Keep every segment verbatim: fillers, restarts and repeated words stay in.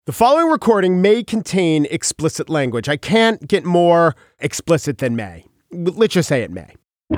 The following recording may contain explicit language. I can't get more explicit than may. Let's just say it may.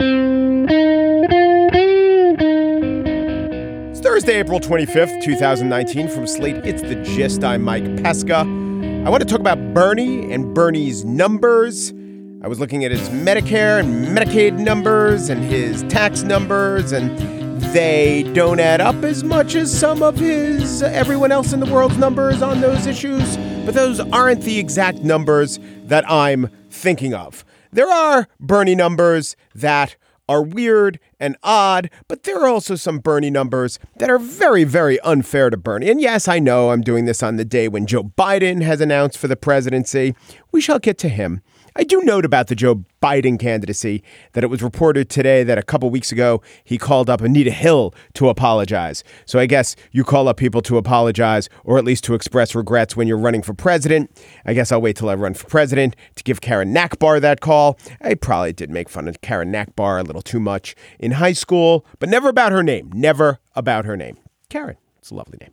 It's Thursday, April twenty-fifth, twenty nineteen. From Slate, it's The Gist. I'm Mike Pesca. I want to talk about Bernie and Bernie's numbers. I was looking at his Medicare and Medicaid numbers and his tax numbers, and they don't add up as much as some of his, uh, everyone else in the world's numbers on those issues. But those aren't the exact numbers that I'm thinking of. There are Bernie numbers that are weird and odd, but there are also some Bernie numbers that are very, very unfair to Bernie. And yes, I know I'm doing this on the day when Joe Biden has announced for the presidency. We shall get to him. I do note about the Joe Biden candidacy that it was reported today that a couple weeks ago he called up Anita Hill to apologize. So I guess you call up people to apologize or at least to express regrets when you're running for president. I guess I'll wait till I run for president to give Karen Nakbar that call. I probably did make fun of Karen Nakbar a little too much in high school, but never about her name. Never about her name. Karen, it's a lovely name.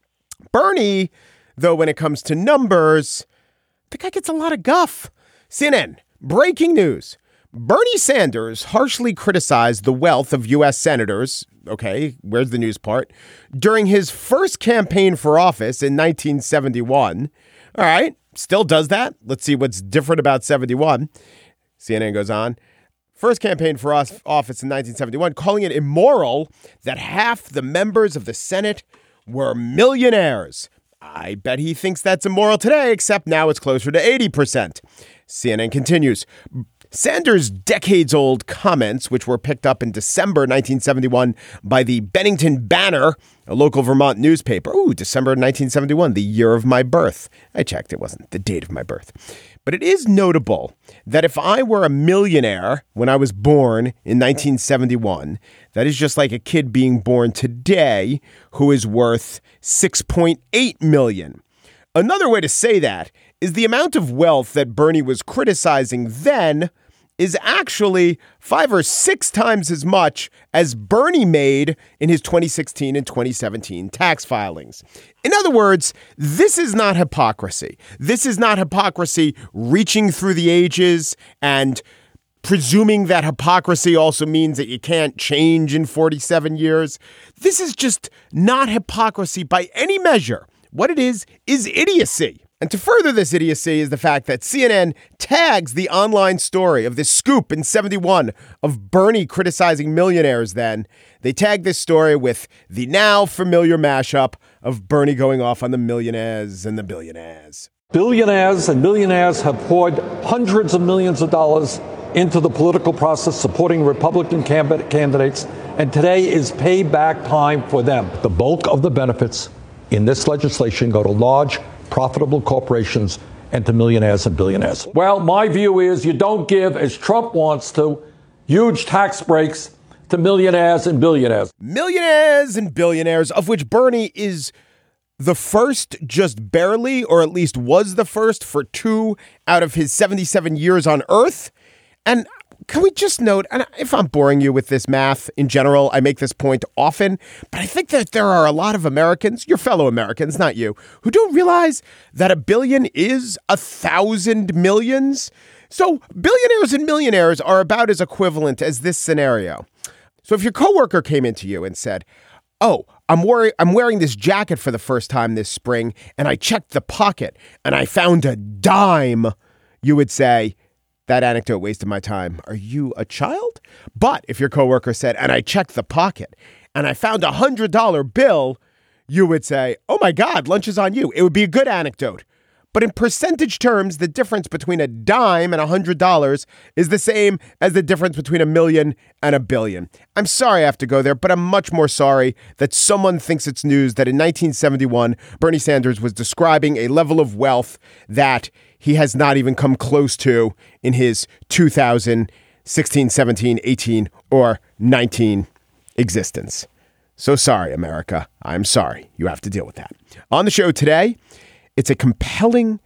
Bernie, though, when it comes to numbers, the guy gets a lot of guff. C N N, breaking news. Bernie Sanders harshly criticized the wealth of U S senators. Okay, where's the news part? During his first campaign for office in nineteen seventy-one. All right, still does that. Let's see what's different about seventy-one. C N N goes on. First campaign for office in nineteen seventy-one, calling it immoral that half the members of the Senate were millionaires. I bet he thinks that's immoral today, except now it's closer to eighty percent. C N N continues. Sanders' decades-old comments, which were picked up in December nineteen seventy-one by the Bennington Banner, a local Vermont newspaper. Ooh, December nineteen seventy-one, the year of my birth. I checked. It wasn't the date of my birth. But it is notable that if I were a millionaire when I was born in nineteen seventy-one, that is just like a kid being born today who is worth six point eight million dollars. Another way to say that is the amount of wealth that Bernie was criticizing then is actually five or six times as much as Bernie made in his twenty sixteen and twenty seventeen tax filings. In other words, this is not hypocrisy. This is not hypocrisy reaching through the ages and presuming that hypocrisy also means that you can't change in forty-seven years. This is just not hypocrisy by any measure. What it is, is idiocy. And to further this idiocy is the fact that C N N tags the online story of this scoop in seventy-one of Bernie criticizing millionaires then. They tag this story with the now familiar mashup of Bernie going off on the millionaires and the billionaires. Billionaires and millionaires have poured hundreds of millions of dollars into the political process, supporting Republican candidates, and today is payback time for them. The bulk of the benefits in this legislation go to large, profitable corporations and to millionaires and billionaires. Well, my view is you don't give, as Trump wants to, huge tax breaks to millionaires and billionaires. Millionaires and billionaires, of which Bernie is the first just barely, or at least was the first for two out of his seventy-seven years on Earth. And can we just note, and if I'm boring you with this math in general, I make this point often, but I think that there are a lot of Americans, your fellow Americans, not you, who don't realize that a billion is a thousand millions. So billionaires and millionaires are about as equivalent as this scenario. So if your coworker came into you and said, oh, I'm wearing, I'm wearing this jacket for the first time this spring, and I checked the pocket and I found a dime, you would say, that anecdote wasted my time. Are you a child? But if your coworker said, and I checked the pocket and I found a hundred dollar bill, you would say, oh my God, lunch is on you. It would be a good anecdote. But in percentage terms, the difference between a dime and a hundred dollars is the same as the difference between a million and a billion. I'm sorry I have to go there, but I'm much more sorry that someone thinks it's news that in nineteen seventy-one, Bernie Sanders was describing a level of wealth that he has not even come close to in his two thousand sixteen, seventeen, eighteen, or nineteen existence. So sorry, America. I'm sorry. You have to deal with that. On the show today, it's a compelling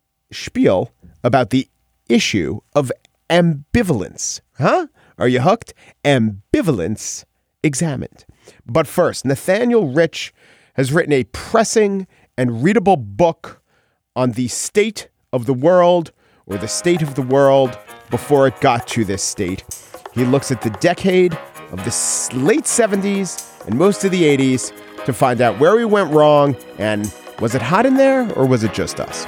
spiel about the issue of ambivalence. Huh? Are you hooked? Ambivalence examined. But first, Nathaniel Rich has written a pressing and readable book on the state of the world, or the state of the world before it got to this state. He looks at the decade of the late seventies and most of the eighties to find out where we went wrong, and was it hot in there or was it just us?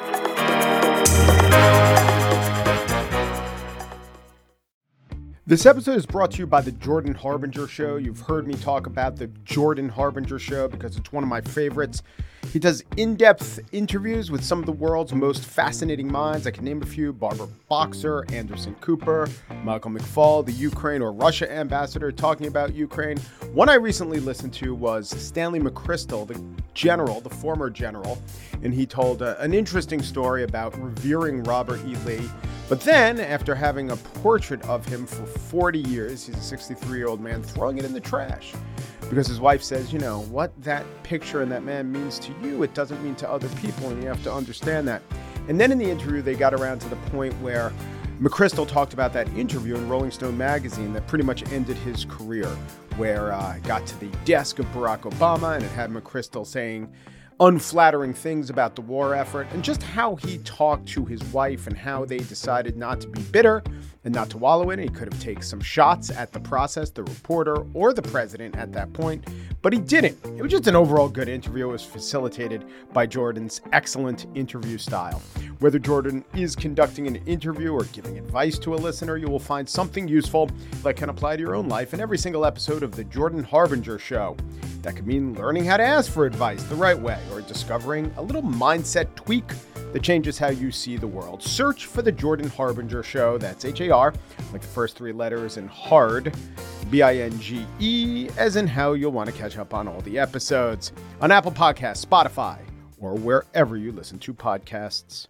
This episode is brought to you by the Jordan Harbinger Show. You've heard me talk about the Jordan Harbinger Show because it's one of my favorites. He does in-depth interviews with some of the world's most fascinating minds. I can name a few: Barbara Boxer, Anderson Cooper, Michael McFaul, the Ukraine or Russia ambassador talking about Ukraine. One I recently listened to was Stanley McChrystal, the general, the former general, and he told uh, an interesting story about revering Robert E. Lee. But then, after having a portrait of him for forty years, he's a sixty-three-year-old man, throwing it in the trash. Because his wife says, you know, what that picture and that man means to you, it doesn't mean to other people, and you have to understand that. And then in the interview, they got around to the point where McChrystal talked about that interview in Rolling Stone magazine that pretty much ended his career, where uh, it got to the desk of Barack Obama, and it had McChrystal saying unflattering things about the war effort, and just how he talked to his wife and how they decided not to be bitter and not to wallow in it. He could have taken some shots at the process, the reporter, or the president at that point, but he didn't. It was just an overall good interview. It was facilitated by Jordan's excellent interview style. Whether Jordan is conducting an interview or giving advice to a listener, you will find something useful that can apply to your own life in every single episode of The Jordan Harbinger Show. That could mean learning how to ask for advice the right way, or discovering a little mindset tweak that changes how you see the world. Search for The Jordan Harbinger Show. That's H A R, like the first three letters, and hard, B I N G E, as in how you'll want to catch up on all the episodes on Apple Podcasts, Spotify, or wherever you listen to podcasts.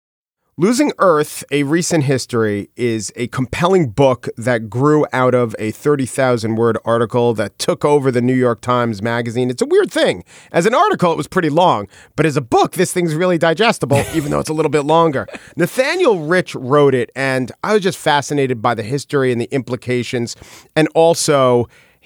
Losing Earth, A Recent History is a compelling book that grew out of a thirty thousand word article that took over the New York Times Magazine. It's a weird thing. As an article, it was pretty long, but as a book, this thing's really digestible, even though it's a little bit longer. Nathaniel Rich wrote it, and I was just fascinated by the history and the implications, and also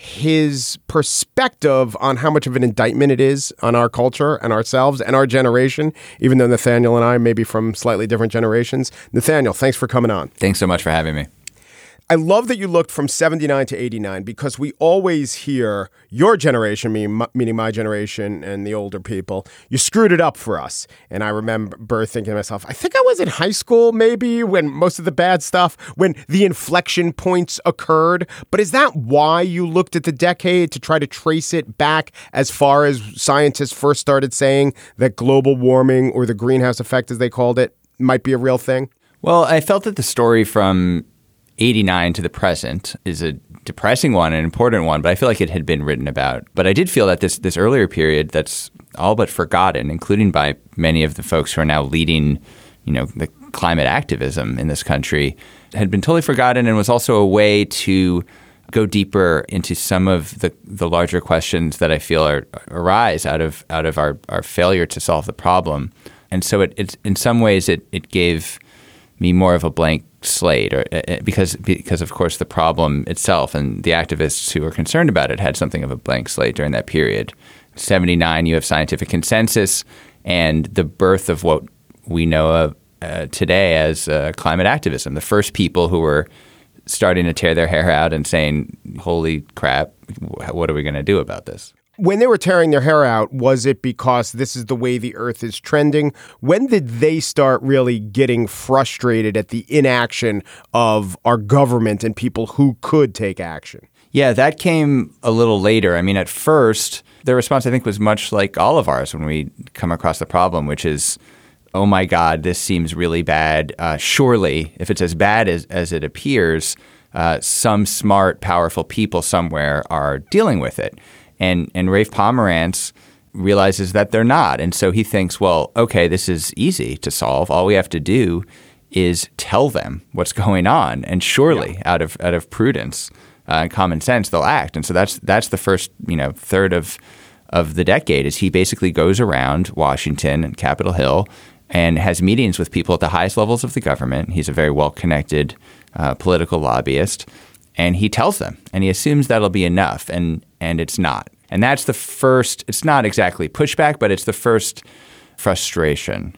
his perspective on how much of an indictment it is on our culture and ourselves and our generation, even though Nathaniel and I may be from slightly different generations. Nathaniel, thanks for coming on. Thanks so much for having me. I love that you looked from seventy-nine to eighty-nine, because we always hear your generation, meaning my generation and the older people, you screwed it up for us. And I remember thinking to myself, I think I was in high school maybe when most of the bad stuff, when the inflection points occurred. But is that why you looked at the decade, to try to trace it back as far as scientists first started saying that global warming, or the greenhouse effect as they called it, might be a real thing? Well, I felt that the story from eighty-nine to the present is a depressing one, an important one, but I feel like it had been written about. But I did feel that this this earlier period that's all but forgotten, including by many of the folks who are now leading, you know, the climate activism in this country, had been totally forgotten, and was also a way to go deeper into some of the, the larger questions that I feel are, arise out of out of our, our failure to solve the problem. And so it, it's in some ways it it gave me more of a blank slate, or uh, because because of course the problem itself and the activists who were concerned about it had something of a blank slate during that period. seventy-nine, you have scientific consensus and the birth of what we know of uh, today as uh, climate activism. The first people who were starting to tear their hair out and saying, "Holy crap, what are we going to do about this?" When they were tearing their hair out, was it because this is the way the earth is trending? When did they start really getting frustrated at the inaction of our government and people who could take action? Yeah, that came a little later. I mean, at first, their response, I think, was much like all of ours when we come across the problem, which is, oh my God, this seems really bad. Uh, surely, if it's as bad as, as it appears, uh, some smart, powerful people somewhere are dealing with it. And and Rafe Pomerantz realizes that they're not. And so he thinks, well, okay, this is easy to solve. All we have to do is tell them what's going on. And surely, yeah. out of out of prudence uh, and common sense, they'll act. And so that's that's the first, you know, third of of the decade is he basically goes around Washington and Capitol Hill and has meetings with people at the highest levels of the government. He's a very well-connected uh, political lobbyist. And he tells them, and he assumes that'll be enough, and and it's not. And that's the first, it's not exactly pushback, but it's the first frustration.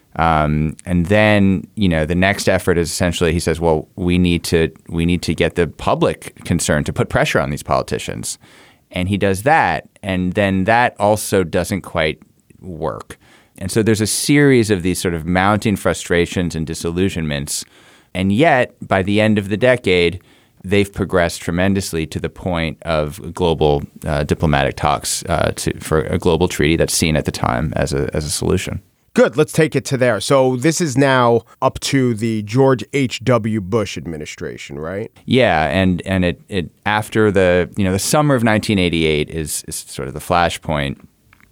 Um, and then, you know, the next effort is essentially, he says, well, we need to we need to get the public concerned to put pressure on these politicians. And he does that. And then that also doesn't quite work. And so there's a series of these sort of mounting frustrations and disillusionments. And yet, by the end of the decade, they've progressed tremendously to the point of global uh, diplomatic talks uh, to, for a global treaty that's seen at the time as a as a solution. Good. Let's take it to there. So this is now up to the George H W. Bush administration, right? Yeah, and and it it after the you know the summer of nineteen eighty-eight is is sort of the flashpoint.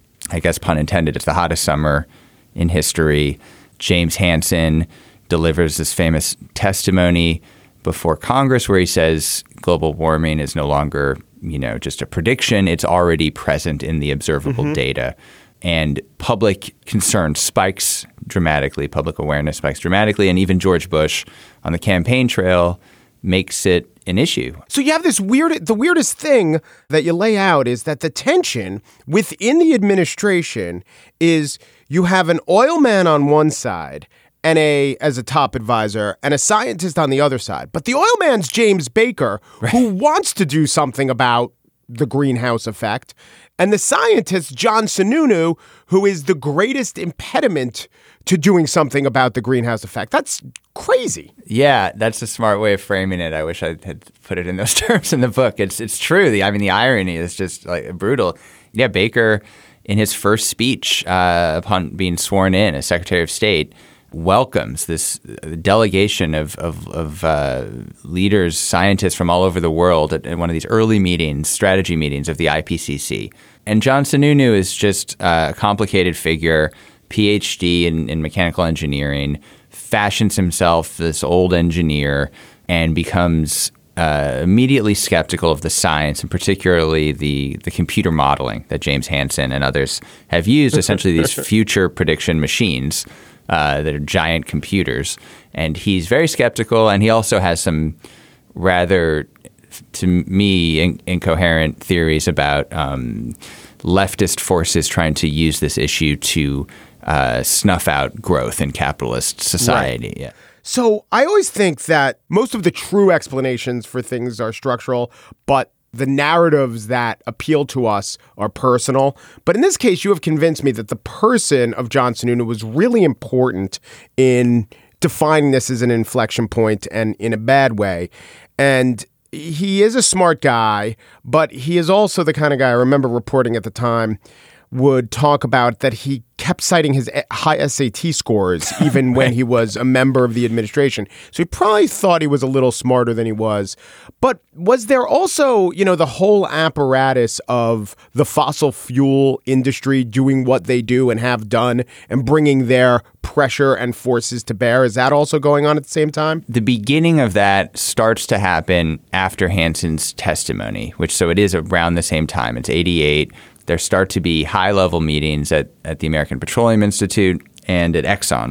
I guess pun intended. It's the hottest summer in history. James Hansen delivers this famous testimony before Congress where he says global warming is no longer you know just a prediction. It's already present in the observable mm-hmm. data. And public concern spikes dramatically, public awareness spikes dramatically, and even George Bush on the campaign trail makes it an issue. So you have this weird, the weirdest thing that you lay out is that the tension within the administration is you have an oil man on one side and a as a top advisor and a scientist on the other side. But the oil man's James Baker, right, who wants to do something about the greenhouse effect. And the scientist, John Sununu, who is the greatest impediment to doing something about the greenhouse effect. That's crazy. Yeah, that's a smart way of framing it. I wish I had put it in those terms in the book. It's it's true. The, I mean, the irony is just like brutal. Yeah, Baker, in his first speech uh, upon being sworn in as Secretary of State, welcomes this delegation of of, of uh, leaders, scientists from all over the world at, at one of these early meetings, strategy meetings of the I P C C. And John Sununu is just a complicated figure, P H D in, in mechanical engineering, fashions himself this old engineer and becomes uh, immediately skeptical of the science, and particularly the, the computer modeling that James Hansen and others have used, essentially these future prediction machines Uh, that are giant computers. And he's very skeptical, and he also has some rather, to me, in- incoherent theories about um, leftist forces trying to use this issue to uh, snuff out growth in capitalist society. Right. Yeah. So I always think that most of the true explanations for things are structural, but the narratives that appeal to us are personal. But in this case, you have convinced me that the person of John Sununu was really important in defining this as an inflection point, and in a bad way. And he is a smart guy, but he is also the kind of guy, I remember reporting at the time, would talk about that he kept citing his high S A T scores even when he was a member of the administration. So he probably thought he was a little smarter than he was. But was there also, you know, the whole apparatus of the fossil fuel industry doing what they do and have done and bringing their pressure and forces to bear? Is that also going on at the same time? The beginning of that starts to happen after Hansen's testimony, which so it is around the same time. It's eighty-eight. There start to be high-level meetings at, at the American Petroleum Institute and at Exxon.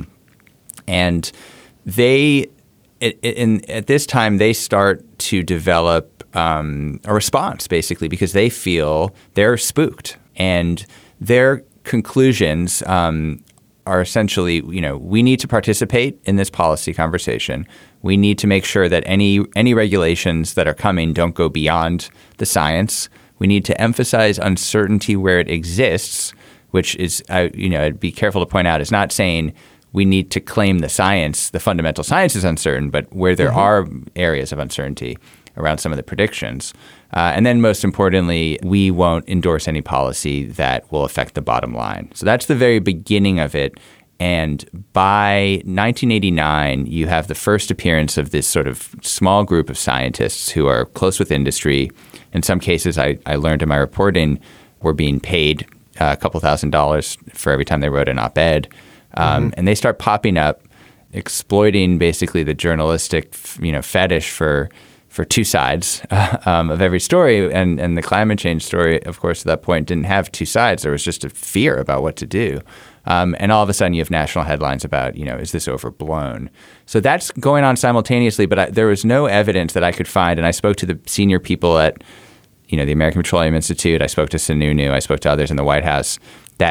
And they, it, in, at this time, they start to develop um, a response, basically, because they feel they're spooked. And their conclusions um, are essentially, you know, we need to participate in this policy conversation. We need to make sure that any any regulations that are coming don't go beyond the science. We need to emphasize uncertainty where it exists, which is, uh, you know, I'd be careful to point out, is not saying we need to claim the science, the fundamental science is uncertain, but where there mm-hmm. are areas of uncertainty around some of the predictions. Uh, and then most importantly, we won't endorse any policy that will affect the bottom line. So that's the very beginning of it. And by nineteen eighty-nine, you have the first appearance of this sort of small group of scientists who are close with industry. In some cases, I, I learned in my reporting, were being paid uh, a couple thousand dollars for every time they wrote an op-ed. Um, mm-hmm. And they start popping up, exploiting basically the journalistic, you know, fetish for for two sides uh, um, of every story. And, and the climate change story, of course, at that point didn't have two sides. There was just a fear about what to do. Um, and all of a sudden you have national headlines about, you know, is this overblown? So that's going on simultaneously, but I, there was no evidence that I could find. And I spoke to the senior people at, you know, the American Petroleum Institute. I spoke to Sununu. I spoke to others in the White House that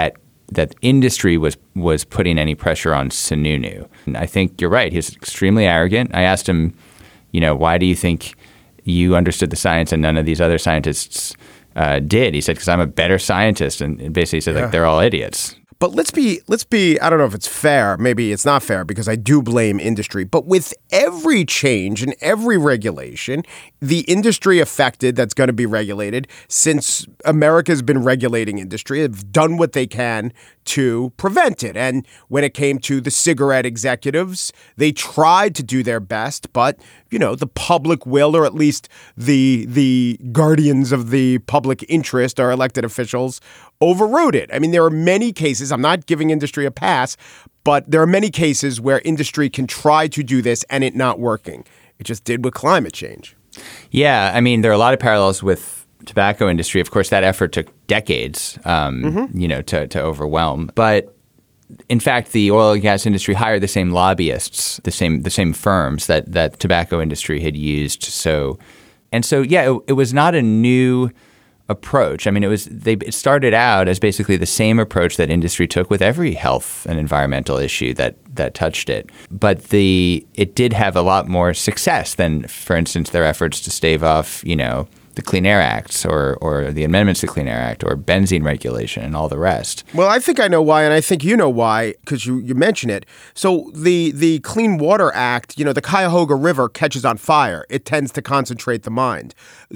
that industry was was putting any pressure on Sununu. And I think you're right. He's extremely arrogant. I asked him, you know, why do you think you understood the science and none of these other scientists uh, did? He said, because I'm a better scientist. And basically said, yeah. like, they're all idiots. But let's be, let's be, I don't know if it's fair. Maybe it's not fair because I do blame industry. But with every change and every regulation, the industry affected that's going to be regulated, since America's been regulating industry, have done what they can to prevent it. And when it came to the cigarette executives, they tried to do their best, but, you know, the public will, or at least the the guardians of the public interest, our elected officials, overrode it. I mean, there are many cases, I'm not giving industry a pass, but there are many cases where industry can try to do this and it not working. It just did with climate change. Yeah, I mean, there are a lot of parallels with tobacco industry. Of course, that effort took decades, um, mm-hmm. you know, to, to overwhelm. But in fact, the oil and gas industry hired the same lobbyists, the same the same firms that that tobacco industry had used. So, and so, yeah, it, it was not a new approach. I mean, it was they it started out as basically the same approach that industry took with every health and environmental issue that that touched it. But the it did have a lot more success than, for instance, their efforts to stave off, you know, the Clean Air Act or or the amendments to the Clean Air Act or benzene regulation and all the rest. Well, I think I know why, and I think you know why, because you, you mention it. So the the Clean Water Act, you know, the Cuyahoga River catches on fire. It tends to concentrate the mind.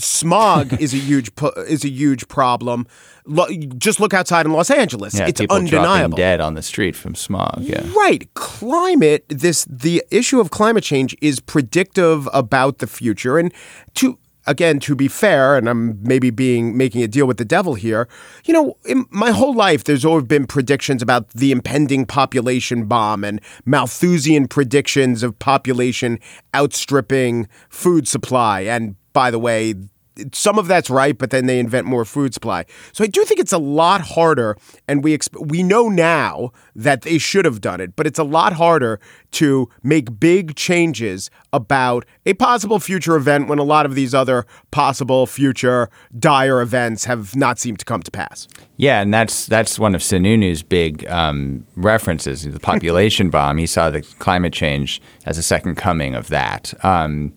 Smog is a huge is a huge problem. Lo- just look outside in Los Angeles. Yeah, it's people undeniable. Dropping dead on the street from smog. Yeah. Right. Climate, this the issue of climate change is predictive about the future. And to Again, to be fair, and I'm maybe being making a deal with the devil here, you know, in my whole life, there's always been predictions about the impending population bomb and Malthusian predictions of population outstripping food supply. And by the way, some of that's right, but then they invent more food supply. So I do think it's a lot harder, and we exp- we know now that they should have done it, but it's a lot harder to make big changes about a possible future event when a lot of these other possible future dire events have not seemed to come to pass. Yeah, and that's that's one of Sununu's big um, references, the population bomb. He saw the climate change as a second coming of that. Um,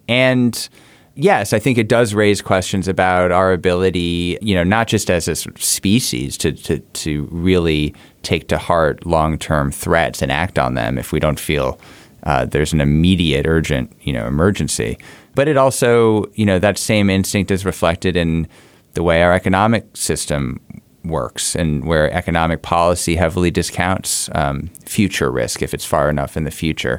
and yes, I think it does raise questions about our ability, you know, not just as a sort of species to, to, to really take to heart long-term threats and act on them if we don't feel uh, there's an immediate, urgent, you know, emergency. But it also, you know, that same instinct is reflected in the way our economic system works and where economic policy heavily discounts um, future risk if it's far enough in the future.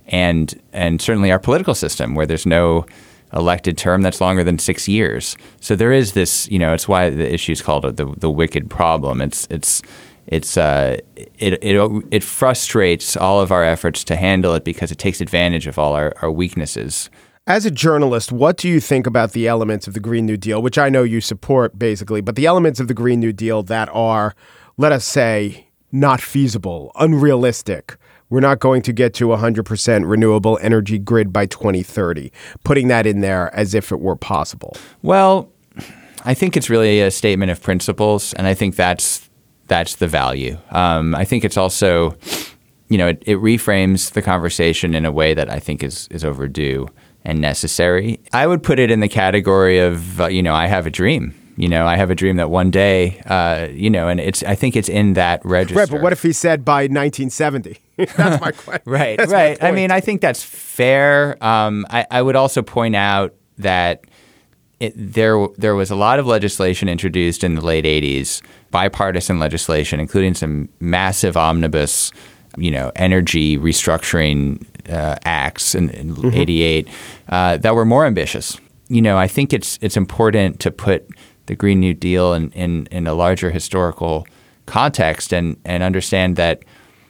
And and certainly our political system where there's no elected term that's longer than six years. So there is this, you know, it's why the issue is called the the wicked problem. It's it's it's uh it it it frustrates all of our efforts to handle it because it takes advantage of all our, our weaknesses. As a journalist, what do you think about the elements of the Green New Deal, which I know you support basically, but the elements of the Green New Deal that are, let us say, not feasible, unrealistic? We're not going to get to a one hundred percent renewable energy grid by twenty thirty, putting that in there as if it were possible. Well, I think it's really a statement of principles, and I think that's that's the value. Um, I think it's also, you know, it, it reframes the conversation in a way that I think is is overdue and necessary. I would put it in the category of, uh, you know, I have a dream. You know, I have a dream that one day, uh, you know, and it's I think it's in that register. Right, but what if he said by nineteen seventy? That's my question. Right, that's right. I mean, I think that's fair. Um, I, I would also point out that it, there there was a lot of legislation introduced in the late eighties, bipartisan legislation, including some massive omnibus, you know, energy restructuring uh, acts in, in mm-hmm. eighty-eight uh, that were more ambitious. You know, I think it's it's important to put the Green New Deal in, in, in a larger historical context and, and understand that,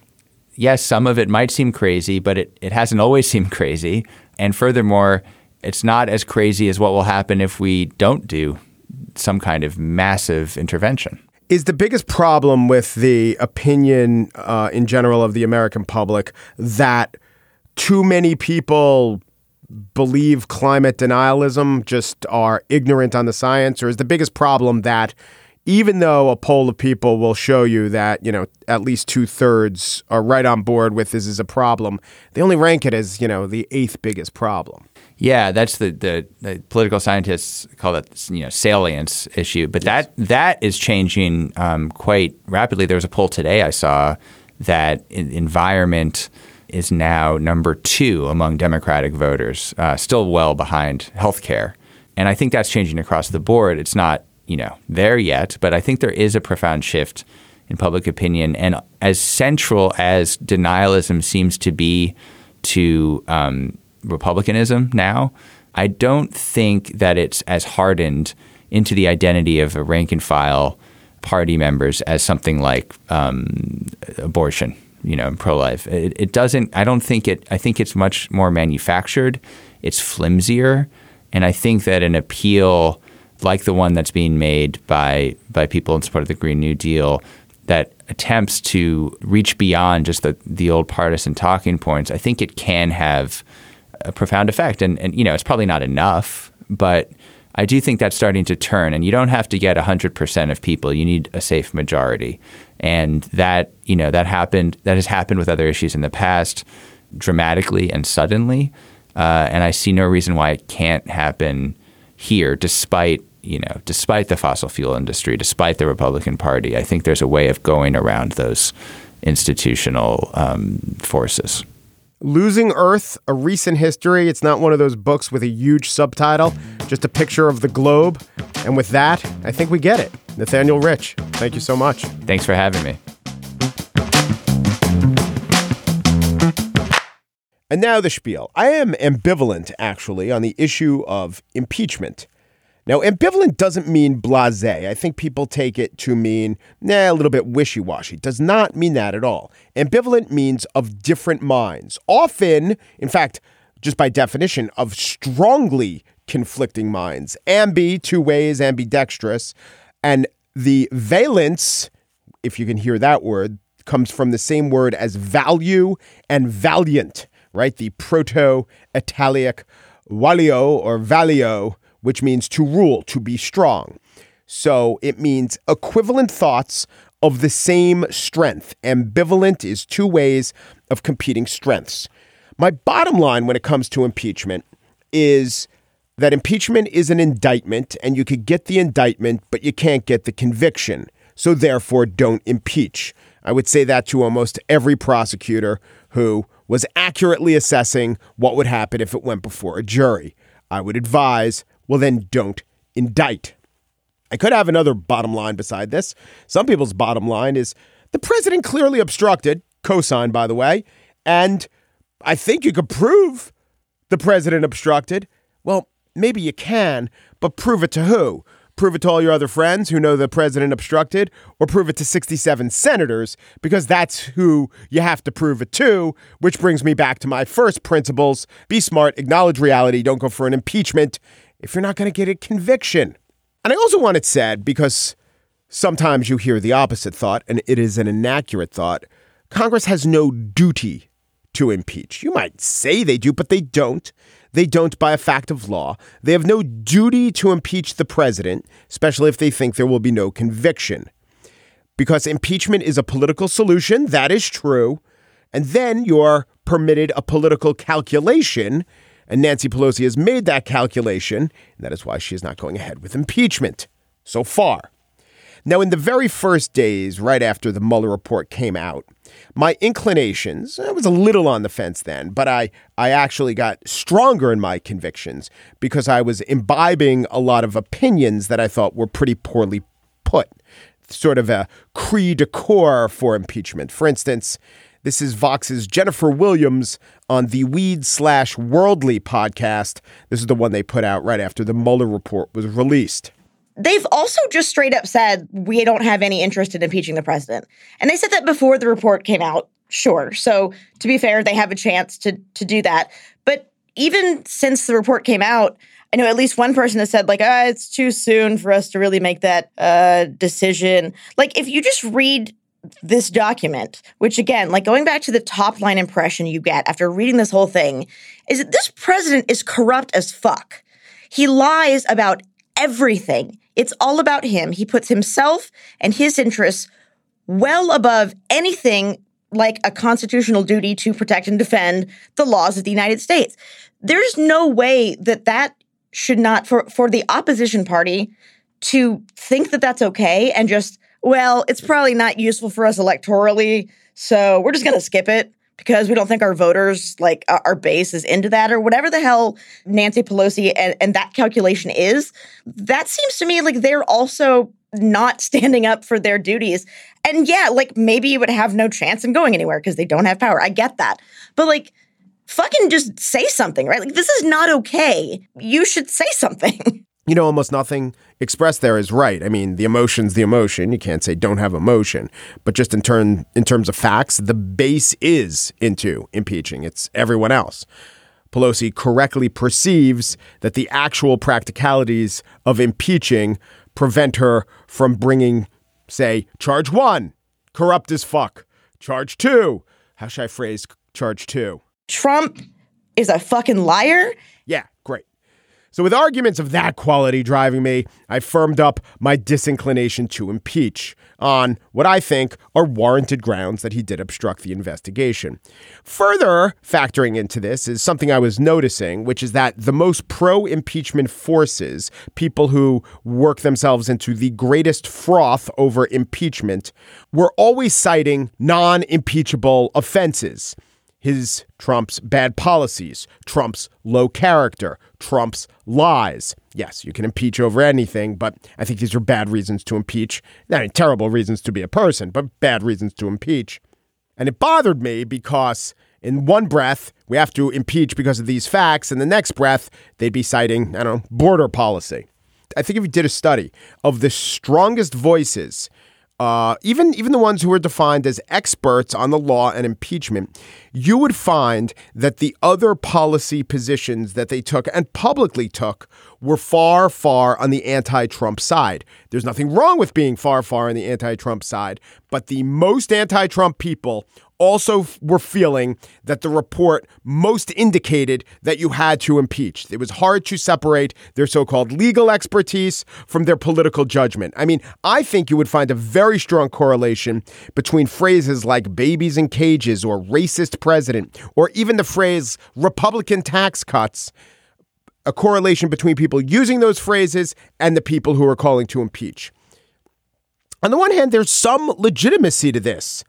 yes, some of it might seem crazy, but it, it hasn't always seemed crazy. And furthermore, it's not as crazy as what will happen if we don't do some kind of massive intervention. Is the biggest problem with the opinion uh, in general of the American public that too many people believe climate denialism, just are ignorant on the science? Or is the biggest problem that even though a poll of people will show you that, you know, at least two thirds are right on board with this is a problem, they only rank it as, you know, the eighth biggest problem. Yeah, that's the, the, the political scientists call that, you know, salience issue. But yes. that that is changing um, quite rapidly. There was a poll today I saw that environment is now number two among Democratic voters, uh, still well behind healthcare. And I think that's changing across the board. It's not, you know, there yet, but I think there is a profound shift in public opinion. And as central as denialism seems to be to um, Republicanism now, I don't think that it's as hardened into the identity of a rank and file party members as something like um, abortion, you know, pro-life. It, it doesn't, I don't think it, I think it's much more manufactured. It's flimsier. And I think that an appeal like the one that's being made by by people in support of the Green New Deal that attempts to reach beyond just the, the old partisan talking points, I think it can have a profound effect. And, and, you know, it's probably not enough, but I do think that's starting to turn. And you don't have to get one hundred percent of people. You need a safe majority. And that, you know, that happened, that has happened with other issues in the past dramatically and suddenly. Uh, and I see no reason why it can't happen here, despite, you know, despite the fossil fuel industry, despite the Republican Party. I think there's a way of going around those institutional um, forces. Losing Earth, A Recent History. It's not one of those books with a huge subtitle, just a picture of the globe. And with that, I think we get it. Nathaniel Rich, thank you so much. Thanks for having me. And now the spiel. I am ambivalent, actually, on the issue of impeachment. Now, ambivalent doesn't mean blasé. I think people take it to mean, nah, a little bit wishy-washy. It does not mean that at all. Ambivalent means of different minds. Often, in fact, just by definition, of strongly conflicting minds. Ambi, two ways, ambidextrous. And the valence, if you can hear that word, comes from the same word as value and valiant, right? The Proto-Italic valio or valio, which means to rule, to be strong. So it means equivalent thoughts of the same strength. Ambivalent is two ways of competing strengths. My bottom line when it comes to impeachment is that impeachment is an indictment, and you could get the indictment, but you can't get the conviction. So therefore, don't impeach. I would say that to almost every prosecutor who was accurately assessing what would happen if it went before a jury. I would advise, well, then don't indict. I could have another bottom line beside this. Some people's bottom line is the president clearly obstructed, co-signed, by the way, and I think you could prove the president obstructed. Well, maybe you can, but prove it to who? Prove it to all your other friends who know the president obstructed, or prove it to sixty-seven senators, because that's who you have to prove it to, which brings me back to my first principles. Be smart, acknowledge reality, don't go for an impeachment if you're not going to get a conviction. And I also want it said, because sometimes you hear the opposite thought, and it is an inaccurate thought. Congress has no duty to impeach. You might say they do, but they don't. They don't by a fact of law. They have no duty to impeach the president, especially if they think there will be no conviction. Because impeachment is a political solution, that is true. And then you're permitted a political calculation. And Nancy Pelosi has made that calculation. And that is why she is not going ahead with impeachment so far. Now, in the very first days, right after the Mueller report came out, my inclinations, I was a little on the fence then, but I, I actually got stronger in my convictions because I was imbibing a lot of opinions that I thought were pretty poorly put. Sort of a cri de coeur for impeachment. For instance, this is Vox's Jennifer Williams on the Weed slash Worldly podcast. This is the one they put out right after the Mueller report was released. They've also just straight up said, we don't have any interest in impeaching the president. And they said that before the report came out. Sure. So to be fair, they have a chance to to do that. But even since the report came out, I know at least one person has said, like, ah, it's too soon for us to really make that uh, decision. Like, if you just read this document, which, again, like going back to the top line impression you get after reading this whole thing, is that this president is corrupt as fuck. He lies about everything. It's all about him. He puts himself and his interests well above anything like a constitutional duty to protect and defend the laws of the United States. There's no way that that should not, for, for the opposition party to think that that's okay and just, well, it's probably not useful for us electorally, so we're just going to skip it because we don't think our voters, like our base is into that or whatever the hell Nancy Pelosi and, and that calculation is. That seems to me like they're also not standing up for their duties. And yeah, like maybe you would have no chance in going anywhere because they don't have power. I get that. But like, fucking just say something, right? Like, this is not okay. You should say something. You know, almost nothing expressed there is right. I mean, the emotion's the emotion. You can't say don't have emotion. But just in turn, in terms of facts, the base is into impeaching. It's everyone else. Pelosi correctly perceives that the actual practicalities of impeaching prevent her from bringing, say, charge one, corrupt as fuck. Charge two. How should I phrase charge two? Trump is a fucking liar. Yeah, great. So with arguments of that quality driving me, I firmed up my disinclination to impeach on what I think are warranted grounds that he did obstruct the investigation. Further factoring into this is something I was noticing, which is that the most pro-impeachment forces, people who work themselves into the greatest froth over impeachment, were always citing non-impeachable offenses. His Trump's bad policies, Trump's low character, Trump's lies. Yes, you can impeach over anything, but I think these are bad reasons to impeach. I mean, terrible reasons to be a person, but bad reasons to impeach. And it bothered me because in one breath, we have to impeach because of these facts. In the next breath, they'd be citing, I don't know, border policy. I think if you did a study of the strongest voices, Uh, even even the ones who are defined as experts on the law and impeachment, you would find that the other policy positions that they took and publicly took were far, far on the anti-Trump side. There's nothing wrong with being far, far on the anti-Trump side, but the most anti-Trump people also f- were feeling that the report most indicated that you had to impeach. It was hard to separate their so-called legal expertise from their political judgment. I mean, I think you would find a very strong correlation between phrases like babies in cages or racist president, or even the phrase Republican tax cuts, a correlation between people using those phrases and the people who are calling to impeach. On the one hand, there's some legitimacy to this.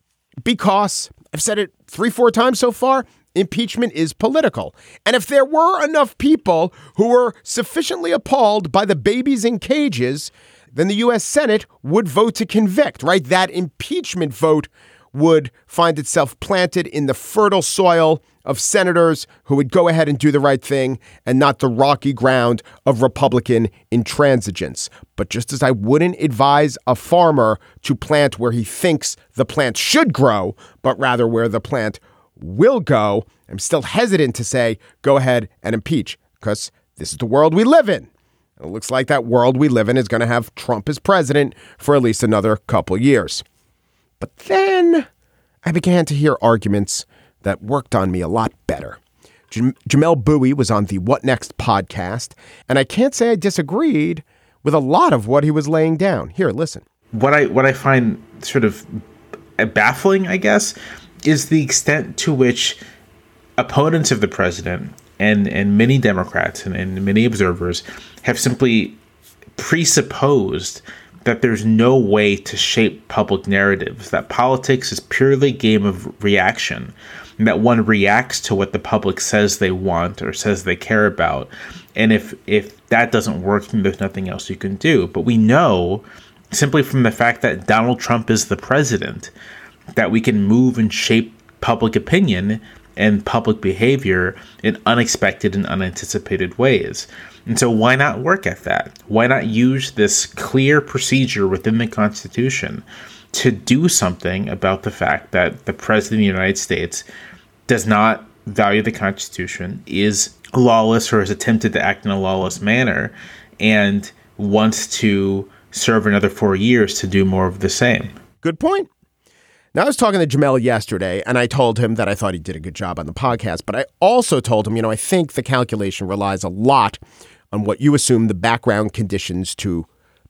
Because I've said it three, four times so far, impeachment is political. And if there were enough people who were sufficiently appalled by the babies in cages, then the U S Senate would vote to convict, right? That impeachment vote would find itself planted in the fertile soil of senators who would go ahead and do the right thing and not the rocky ground of Republican intransigence. But just as I wouldn't advise a farmer to plant where he thinks the plant should grow, but rather where the plant will go, I'm still hesitant to say, go ahead and impeach, because this is the world we live in. It looks like that world we live in is going to have Trump as president for at least another couple years. But then I began to hear arguments that worked on me a lot better. Jam- Jamelle Bouie was on the What Next podcast, and I can't say I disagreed with a lot of what he was laying down. Here, listen. What I what I find sort of baffling, I guess, is the extent to which opponents of the president and, and many Democrats and, and many observers have simply presupposed that there's no way to shape public narratives, that politics is purely a game of reaction, and that one reacts to what the public says they want or says they care about. And if if that doesn't work, then there's nothing else you can do. But we know, simply from the fact that Donald Trump is the president, that we can move and shape public opinion and public behavior in unexpected and unanticipated ways. And so why not work at that? Why not use this clear procedure within the Constitution to do something about the fact that the President of the United States does not value the Constitution, is lawless or has attempted to act in a lawless manner, and wants to serve another four years to do more of the same? Good point. Now, I was talking to Jamelle yesterday, and I told him that I thought he did a good job on the podcast, but I also told him, you know, I think the calculation relies a lot on what you assume the background conditions to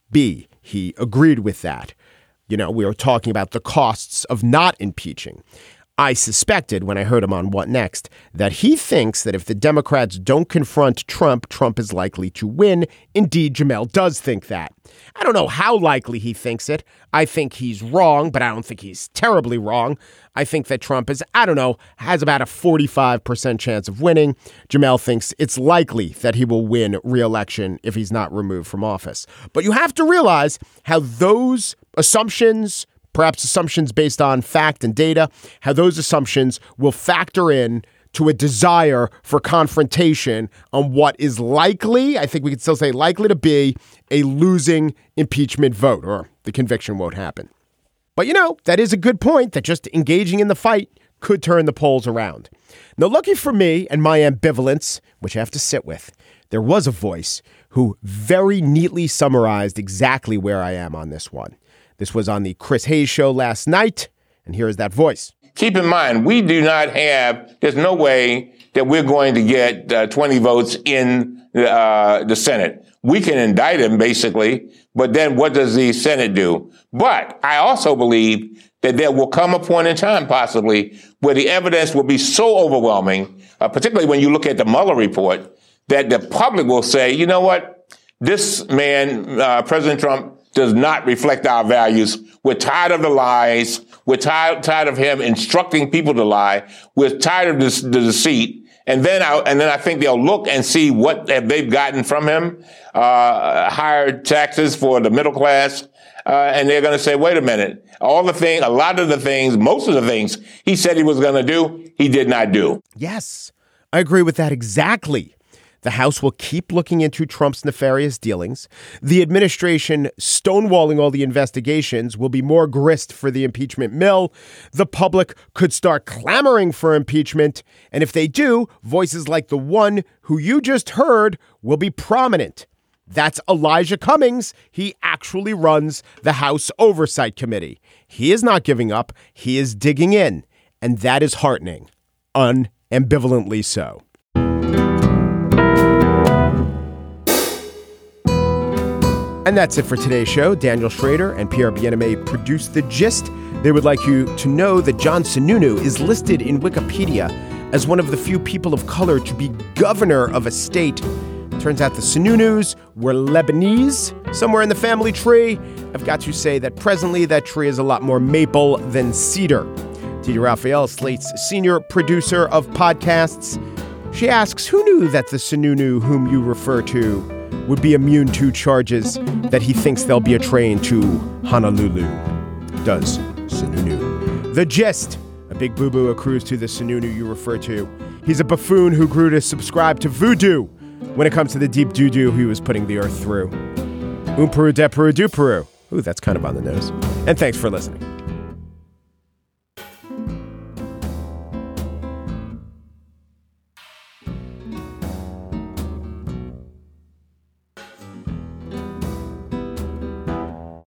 B, he agreed with that. You know, we were talking about the costs of not impeaching. I suspected when I heard him on What Next that he thinks that if the Democrats don't confront Trump, Trump is likely to win. Indeed, Jamel does think that. I don't know how likely he thinks it. I think he's wrong, but I don't think he's terribly wrong. I think that Trump is, I don't know, has about a forty-five percent chance of winning. Jamel thinks it's likely that he will win re-election if he's not removed from office. But you have to realize how those assumptions, perhaps assumptions based on fact and data, how those assumptions will factor in to a desire for confrontation on what is likely, I think we could still say likely to be, a losing impeachment vote, or the conviction won't happen. But, you know, that is a good point, that just engaging in the fight could turn the polls around. Now, lucky for me and my ambivalence, which I have to sit with, there was a voice who very neatly summarized exactly where I am on this one. This was on the Chris Hayes show last night, and here is that voice. Keep in mind, we do not have, there's no way that we're going to get uh, twenty votes in uh, the Senate. We can indict him, basically, but then what does the Senate do? But I also believe that there will come a point in time, possibly, where the evidence will be so overwhelming, uh, particularly when you look at the Mueller report, that the public will say, you know what, this man, uh, President Trump, does not reflect our values. We're tired of the lies. We're tired, tired of him instructing people to lie. We're tired of this, the deceit. And then I, and then I think they'll look and see what have they've gotten from him, uh, higher taxes for the middle class. Uh, and they're going to say, wait a minute, all the thing, a lot of the things, most of the things he said he was going to do, he did not do. Yes, I agree with that exactly. The House will keep looking into Trump's nefarious dealings. The administration stonewalling all the investigations will be more grist for the impeachment mill. The public could start clamoring for impeachment. And if they do, voices like the one who you just heard will be prominent. That's Elijah Cummings. He actually runs the House Oversight Committee. He is not giving up. He is digging in. And that is heartening, unambivalently so. And that's it for today's show. Daniel Schrader and Pierre Bienaimé produced The Gist. They would like you to know that John Sununu is listed in Wikipedia as one of the few people of color to be governor of a state. Turns out the Sununus were Lebanese, somewhere in the family tree. I've got to say that presently that tree is a lot more maple than cedar. Didi Raphael, Slate's senior producer of podcasts. She asks, who knew that the Sununu whom you refer to would be immune to charges that he thinks they'll be a train to Honolulu? Does Sununu. The Gist. A big boo-boo accrues to the Sununu you refer to. He's a buffoon who grew to subscribe to voodoo when it comes to the deep doo-doo he was putting the earth through. Um Peru de Peru do Peru. Ooh, that's kind of on the nose. And thanks for listening.